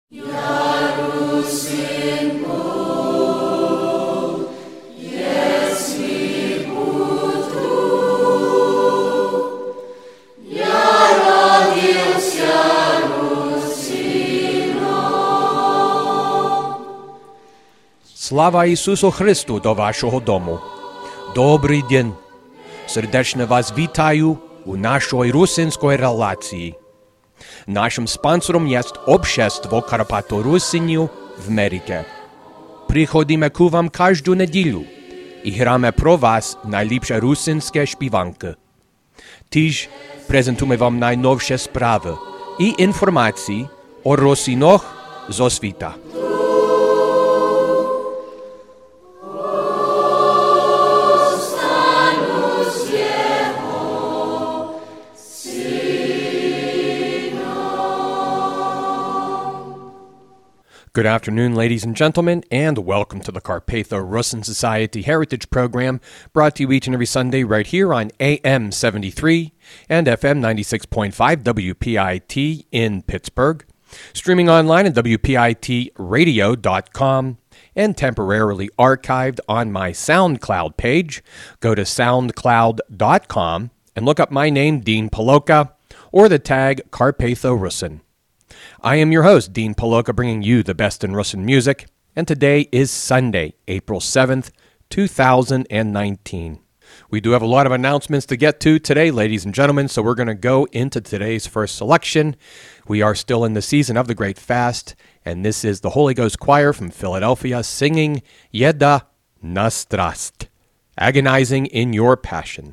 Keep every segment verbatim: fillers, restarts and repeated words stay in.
Слава Ісусу Христу до вашого дому. Добрий день. Сердечно вас вітаю у нашій русинській релації. Нашим спонсором є Общество Карпато-Русинів в Америці. Приходимо к вам кожну неділю і граємо про вас найліпші русинські співанки. Тож презентуємо вам найновші справи і інформації о русинах зо світа. Good afternoon, ladies and gentlemen, and welcome to the Carpatho-Russin Society Heritage Program, brought to you each and every Sunday right here on A M seventy-three and F M ninety-six point five W P I T in Pittsburgh, streaming online at W P I T radio dot com, and temporarily archived on my SoundCloud page. Go to soundcloud dot com and look up my name, Dean Paloka, or the tag Carpatho-Russin. I am your host, Dean Paloka, bringing you the best in Russin music, and today is Sunday, April seventh, two thousand nineteen. We do have a lot of announcements to get to today, ladies and gentlemen, so we're going to go into today's first selection. We are still in the season of the Great Fast, and this is the Holy Ghost Choir from Philadelphia singing Yeda na strast, agonizing in your passion.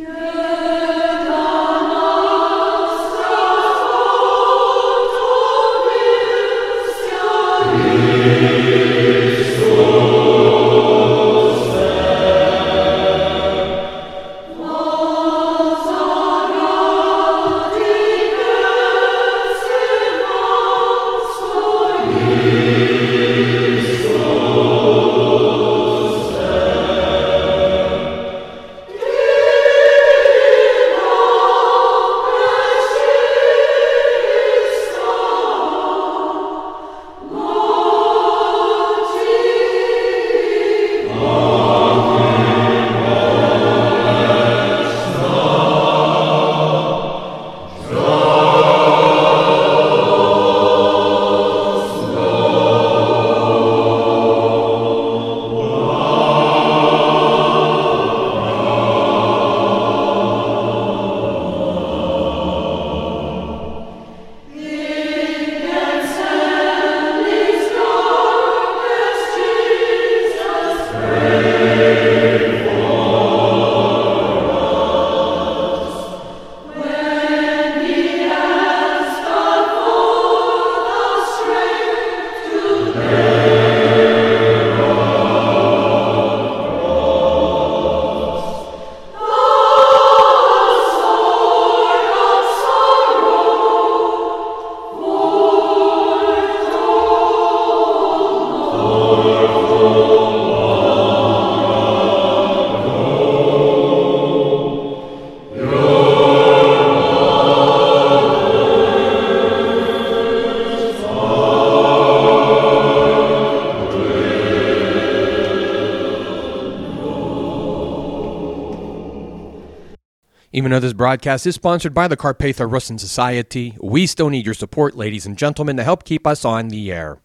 Even though this broadcast is sponsored by the Carpatho-Russin Society, we still need your support, ladies and gentlemen, to help keep us on the air.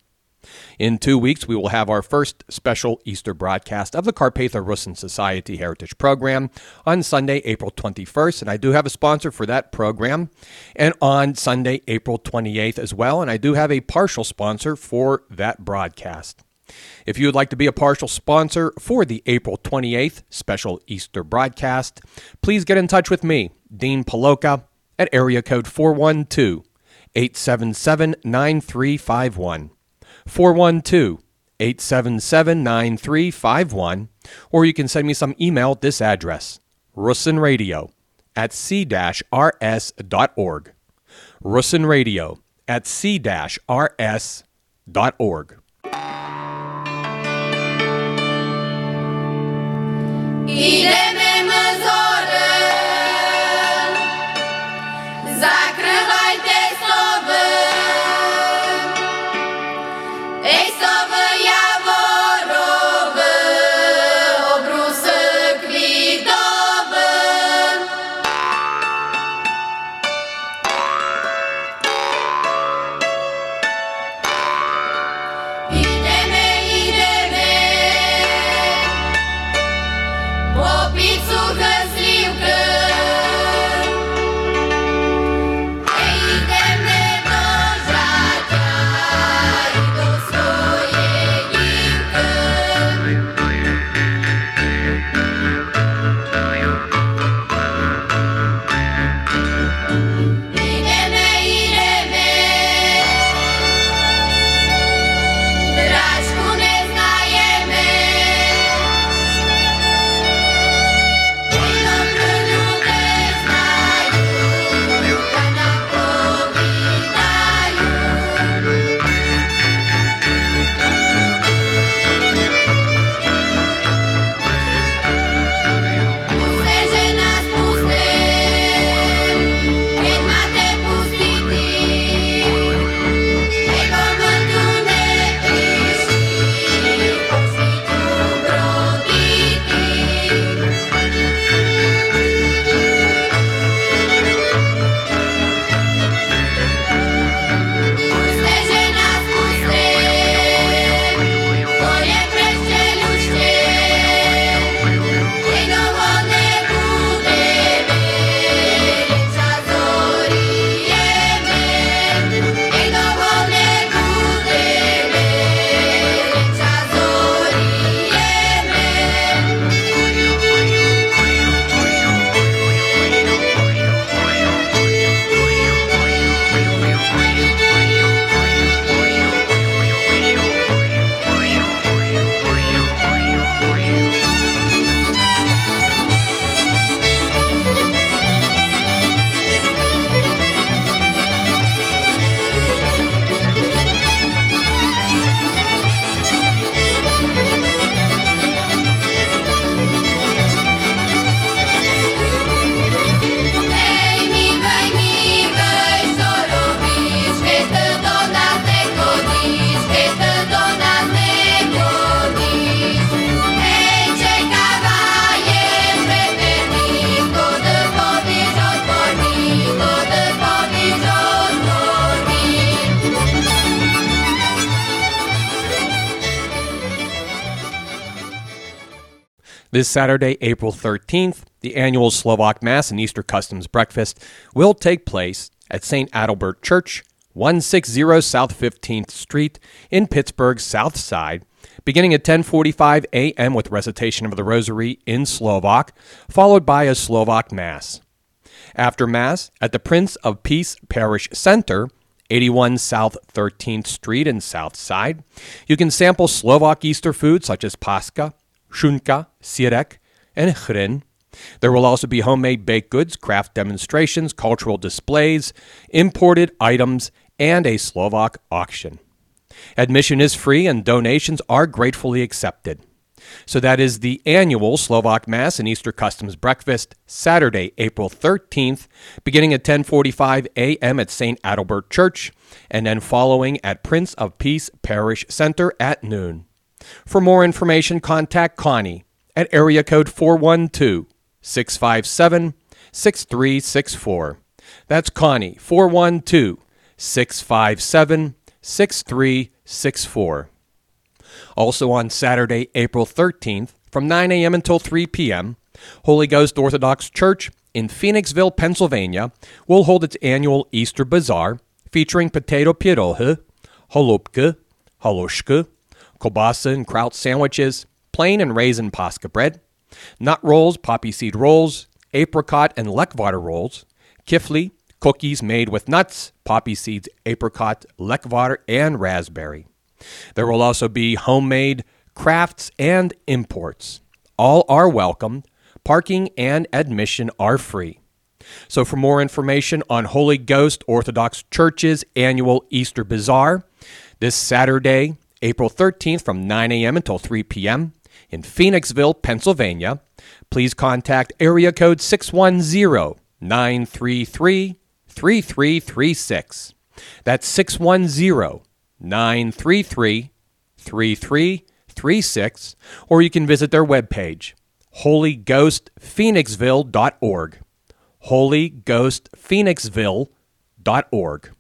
In two weeks, we will have our first special Easter broadcast of the Carpatho-Russin Society Heritage Program on Sunday, April twenty-first, and I do have a sponsor for that program, and on Sunday, April twenty-eighth as well, and I do have a partial sponsor for that broadcast. If you would like to be a partial sponsor for the April twenty-eighth special Easter broadcast, please get in touch with me, Dean Paloka, at area code four one two, eight seven seven, nine three five one, four one two, eight seven seven, nine three five one, or you can send me some email at this address, russinradio at c dash r s dot org, russinradio at c dash r s dot org. Ideme în zoră, zakrывajte soby, This Saturday, April thirteenth, the annual Slovak Mass and Easter Customs Breakfast will take place at Saint Adalbert Church, one sixty South fifteenth Street in Pittsburgh's South Side, beginning at ten forty-five a.m. with recitation of the Rosary in Slovak, followed by a Slovak Mass. After Mass, at the Prince of Peace Parish Center, eighty-one South thirteenth Street in South Side, you can sample Slovak Easter food such as paska, šunka, sirek, and chren. There will also be homemade baked goods, craft demonstrations, cultural displays, imported items, and a Slovak auction. Admission is free and donations are gratefully accepted. So that is the annual Slovak Mass and Easter Customs Breakfast, Saturday, April thirteenth, beginning at ten forty-five a.m. at Saint Adalbert Church, and then following at Prince of Peace Parish Center at noon. For more information, contact Connie at area code four one two, six five seven, six three six four. That's Connie, four one two, six five seven, six three six four. Also on Saturday, April thirteenth, from nine a.m. until three p.m., Holy Ghost Orthodox Church in Phoenixville, Pennsylvania, will hold its annual Easter Bazaar featuring potato pierogi, holubka, haloshka, kielbasa and kraut sandwiches, plain and raisin paska bread, nut rolls, poppy seed rolls, apricot and leckwater rolls, kifli, cookies made with nuts, poppy seeds, apricot, leckwater, and raspberry. There will also be homemade crafts and imports. All are welcome. Parking and admission are free. So for more information on Holy Ghost Orthodox Church's annual Easter Bazaar, this Saturday, April thirteenth from nine a.m. until three p.m. in Phoenixville, Pennsylvania, please contact area code six one zero, nine three three, three three three six. That's six one zero, nine three three, three three three six, or you can visit their webpage, holy ghost phoenixville dot org. holy ghost phoenixville dot org.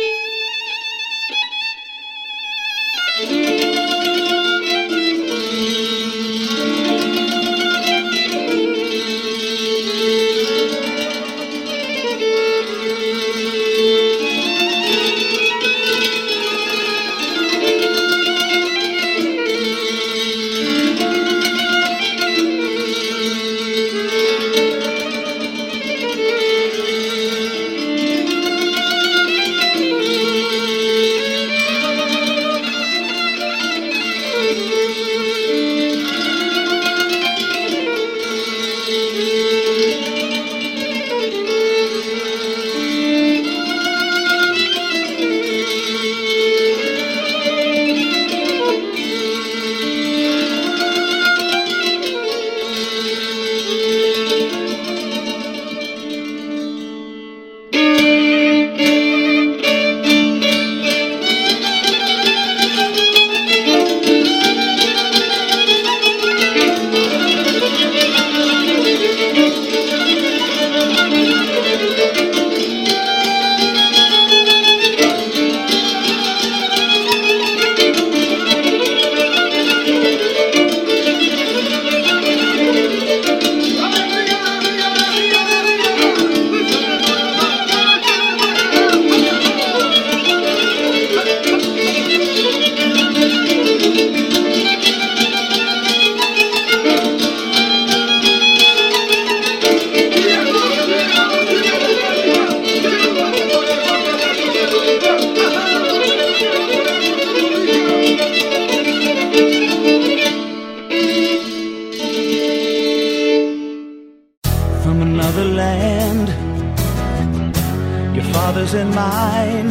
fathers and mine.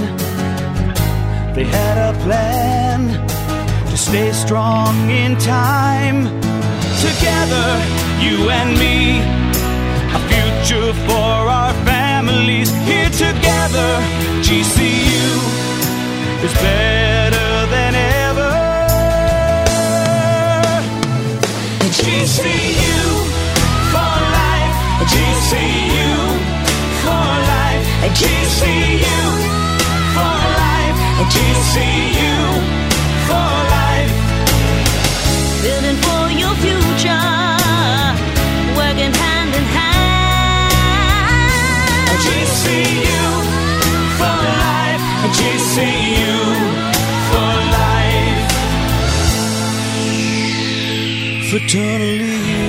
They had a plan to stay strong in time. Together, you and me, a future for our families. Here together, G C U is better than ever. G C U for life, G C U for life, G C U for life, G C U for life. Building for your future. fraternally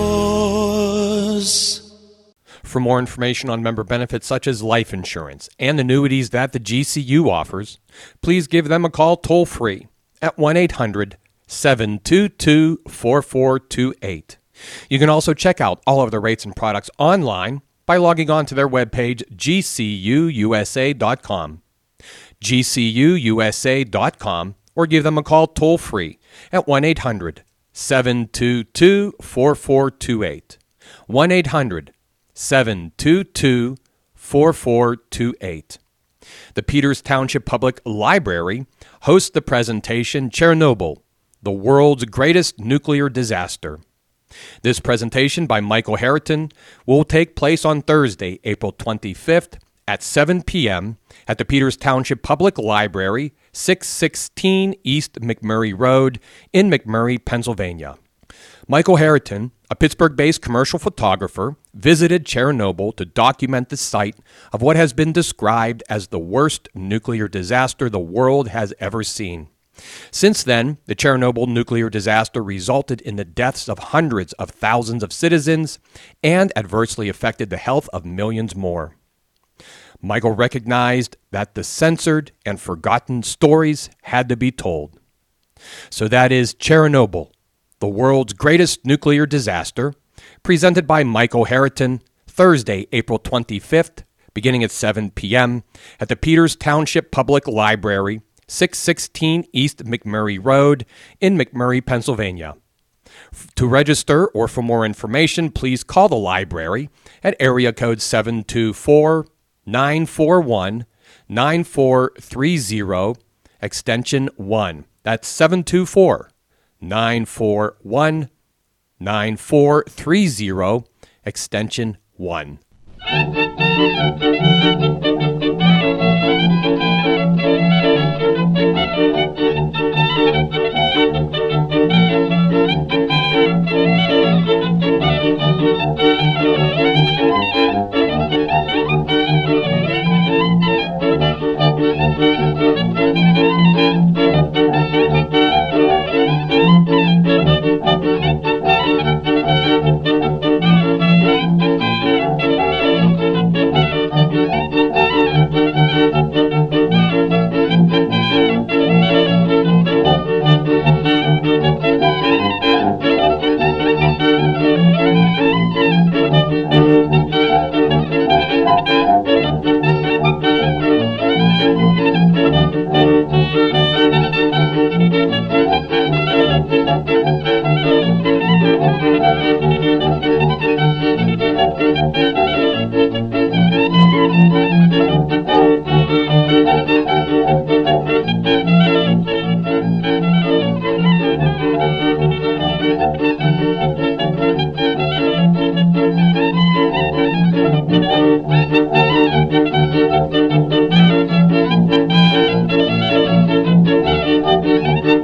yours. For more information on member benefits such as life insurance and annuities that the G C U offers, please give them a call toll-free at one eight hundred seven two two four four two eight. You can also check out all of the rates and products online by logging on to their webpage, G C U U S A dot com. G C U U S A dot com, or give them a call toll-free at one eight hundred seven two two four four two eight. one eight hundred seven two two four four two eight. The Peters Township Public Library hosts the presentation Chernobyl, the World's Greatest Nuclear Disaster. This presentation by Michael Harriton will take place on Thursday, April twenty-fifth at seven p.m. at the Peters Township Public Library, six sixteen East McMurray Road in McMurray, Pennsylvania. Michael Harriton, a Pittsburgh-based commercial photographer, visited Chernobyl to document the site of what has been described as the worst nuclear disaster the world has ever seen. Since then, the Chernobyl nuclear disaster resulted in the deaths of hundreds of thousands of citizens and adversely affected the health of millions more. Michael recognized that the censored and forgotten stories had to be told. So that is Chernobyl, the World's Greatest Nuclear Disaster, presented by Michael Harriton, Thursday, April twenty-fifth, beginning at seven p.m. at the Peters Township Public Library, six sixteen East McMurray Road in McMurray, Pennsylvania. To register or for more information, please call the library at area code seven two four, nine four one, nine four three zero, extension one. That's seven two four, nine four one, nine four three zero, extension one. Thank you.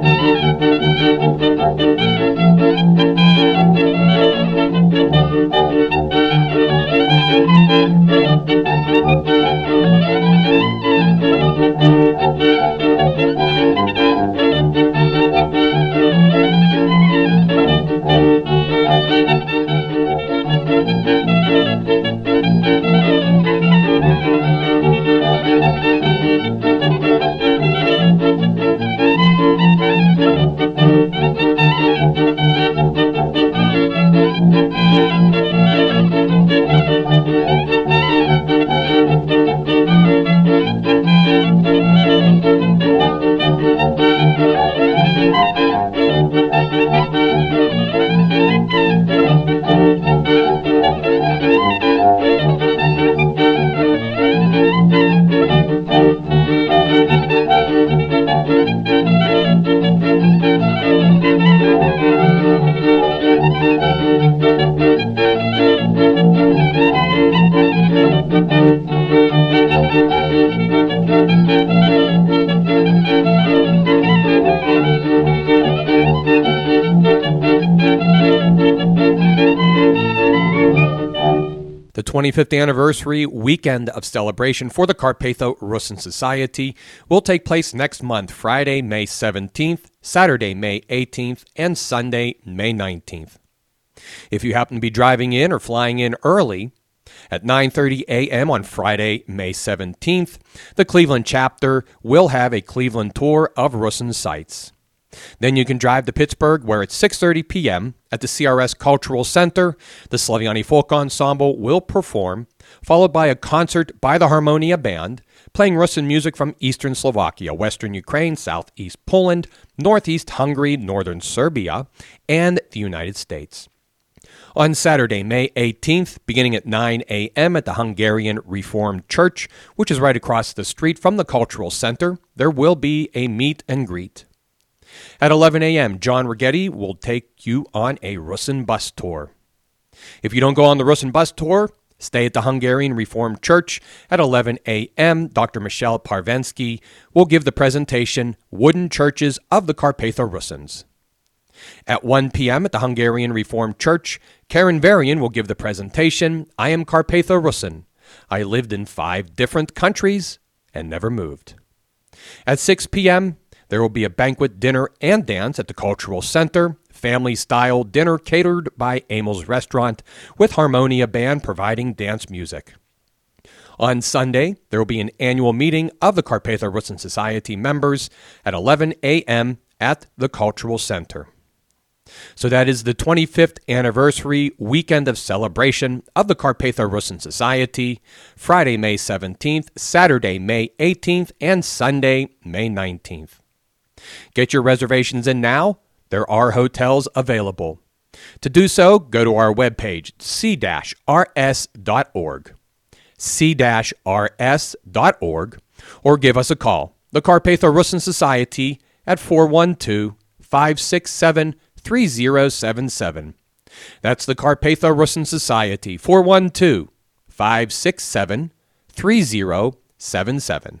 twenty-fifth anniversary weekend of celebration for the Carpatho Rusyn Society will take place next month, Friday, May seventeenth, Saturday, May eighteenth, and Sunday, May nineteenth. If you happen to be driving in or flying in early, at nine thirty a.m. on Friday, May seventeenth, the Cleveland chapter will have a Cleveland tour of Rusyn sites. Then you can drive to Pittsburgh, where at six thirty p.m. at the C R S Cultural Center, the Slaviani Folk Ensemble will perform, followed by a concert by the Harmonia Band, playing Rusyn music from Eastern Slovakia, Western Ukraine, Southeast Poland, Northeast Hungary, Northern Serbia, and the United States. On Saturday, May eighteenth, beginning at nine a.m. at the Hungarian Reformed Church, which is right across the street from the Cultural Center, there will be a meet and greet. At eleven a.m., John Righetti will take you on a Rusyn bus tour. If you don't go on the Rusyn bus tour, stay at the Hungarian Reformed Church. At eleven a.m., Doctor Michelle Parvensky will give the presentation, Wooden Churches of the Carpatho Rusyns. At one p.m. at the Hungarian Reformed Church, Karen Varian will give the presentation, I Am Carpatho Rusyn. I lived in five different countries and never moved. At six p.m., there will be a banquet, dinner, and dance at the Cultural Center, family-style dinner catered by Emil's Restaurant, with Harmonia Band providing dance music. On Sunday, there will be an annual meeting of the Carpatho Rusyn Society members at eleven a.m. at the Cultural Center. So that is the twenty-fifth anniversary weekend of celebration of the Carpatho Rusyn Society, Friday, May seventeenth, Saturday, May eighteenth, and Sunday, May nineteenth. Get your reservations in now. There are hotels available. To do so, go to our webpage, c r s dot org, c r s dot org, or give us a call, the Carpatho Rusyn Society, at four one two, five six seven, three zero seven seven. That's the Carpatho Rusyn Society, four one two, five six seven, three zero seven seven.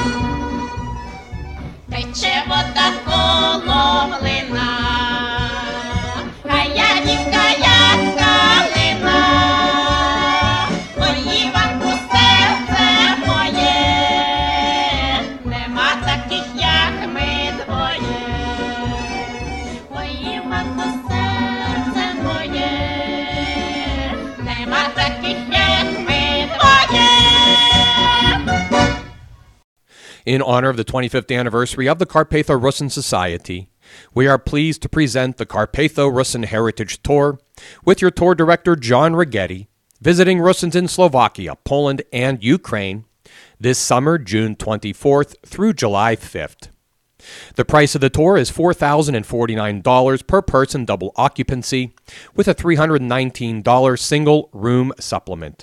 Тече вода коло млина, In honor of the twenty-fifth anniversary of the Carpatho-Russin Society, we are pleased to present the Carpatho-Russin Heritage Tour with your tour director John Righetti, visiting Russins in Slovakia, Poland, and Ukraine this summer, June twenty-fourth through July fifth. The price of the tour is four thousand forty-nine dollars per person, double occupancy, with a three hundred nineteen dollars single room supplement.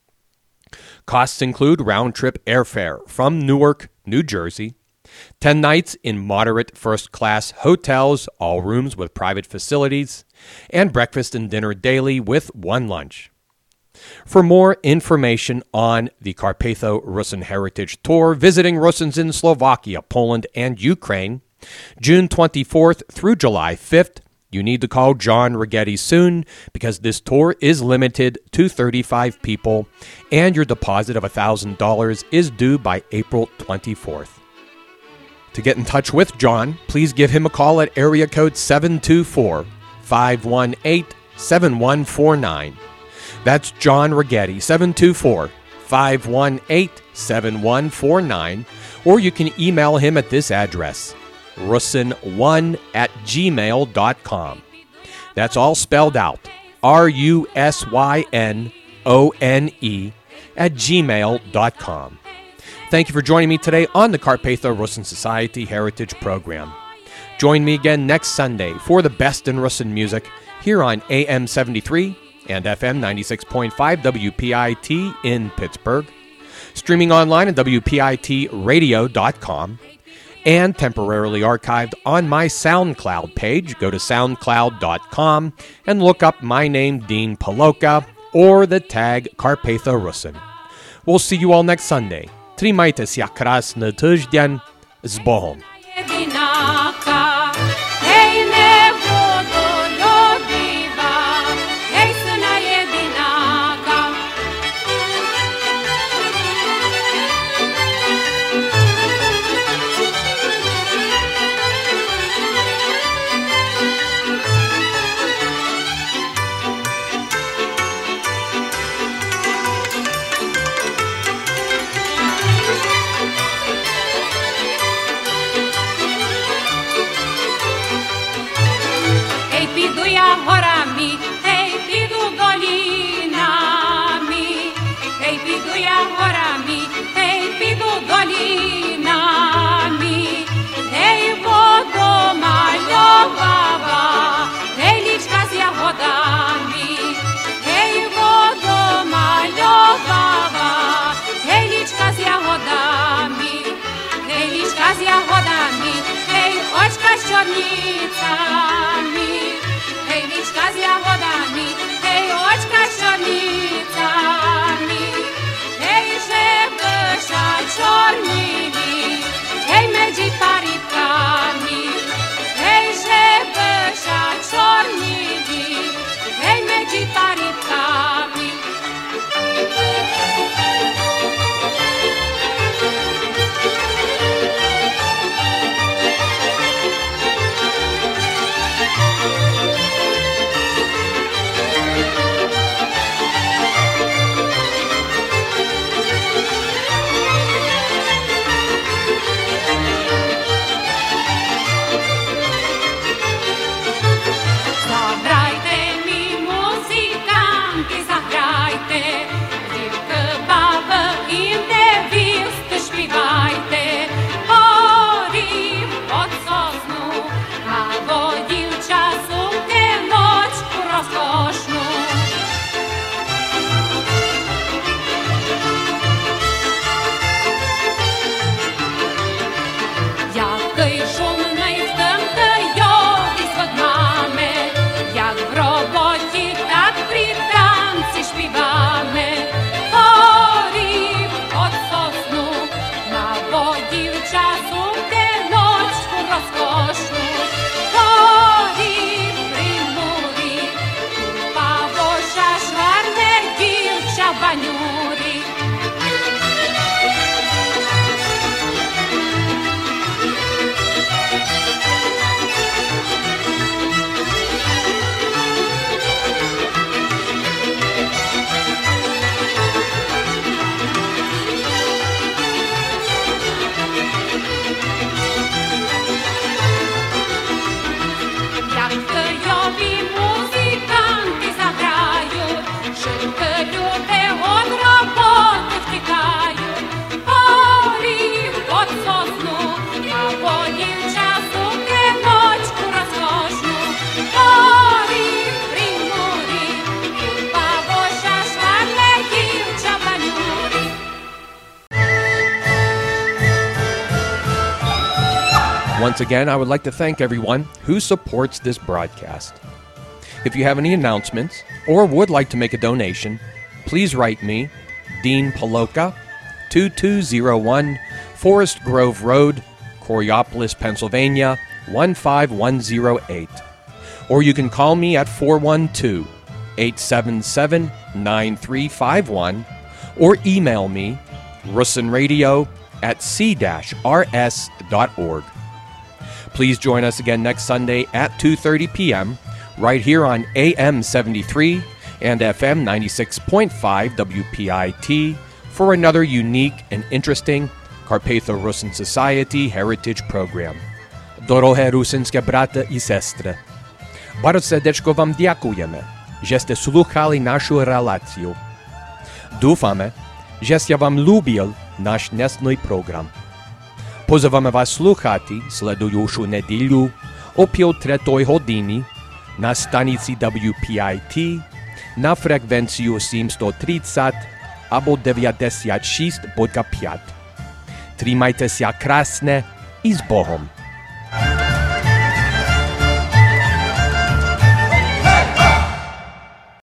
Costs include round-trip airfare from Newark, New Jersey, ten nights in moderate first-class hotels, all rooms with private facilities, and breakfast and dinner daily with one lunch. For more information on the Carpatho-Russin Heritage Tour, visiting Russins in Slovakia, Poland, and Ukraine, June twenty-fourth through July fifth, you need to call John Righetti soon because this tour is limited to thirty-five people and your deposit of one thousand dollars is due by April twenty-fourth. To get in touch with John, please give him a call at area code seven two four, five one eight, seven one four nine. That's John Righetti, seven two four, five one eight, seven one four nine, or you can email him at this address, russin one at gmail dot com. That's all spelled out, R U S Y N O N E at gmail dot com. Thank you for joining me today on the Carpatho-Russin Society Heritage Program. Join me again next Sunday for the best in Russin music here on A M seventy-three and F M ninety-six point five W P I T in Pittsburgh, streaming online at W P I T radio dot com, and temporarily archived on my SoundCloud page. Go to soundcloud dot com and look up my name, Dean Paloka, or the tag Carpatho-Russin. We'll see you all next Sunday. Trimajte se krasny tydzień z Bohom. Horami, hej, pidu dolinami, hej, pidu ja horami, hej, pidu dolinami, hej, vodo maľovava, hej, lička s jahodami, hej, vodo maľovava, hej, lička s jahodami, hej, lička s jahodami, hej, očka s čornicami. Hej, lička s jahodami, hej, očka s čornicami, hej, žebrša čornili, hej, medzi paripkami, hej, žebrša čornili, hej, medzi paripkami. Once again, I would like to thank everyone who supports this broadcast. If you have any announcements or would like to make a donation, please write me, Dean Paloka, two two zero one Forest Grove Road, Coriopolis, Pennsylvania, one five one zero eight. Or you can call me at four one two, eight seven seven, nine three five one or email me, russinradio at c dash r s dot org. Please join us again next Sunday at two thirty p.m. right here on A M seventy-three and F M ninety-six point five W P I T for another unique and interesting Carpatho-Rusyn Society Heritage Program. Dorohe rusynske brata i sestre, bardzo serdeczko wam dziękujemy, żeście słuchali naszą relację. Dúfame, že ste vám ľúbil náš dnesný program. Pozývame vás slúchati sledujúšu nedeľu o pol tretej hodiny na stanici W P I T na frekvenciu sedemsto tridsať alebo deväťdesiatšesť bodka päť. Trímajte sa krásne i s Bohom.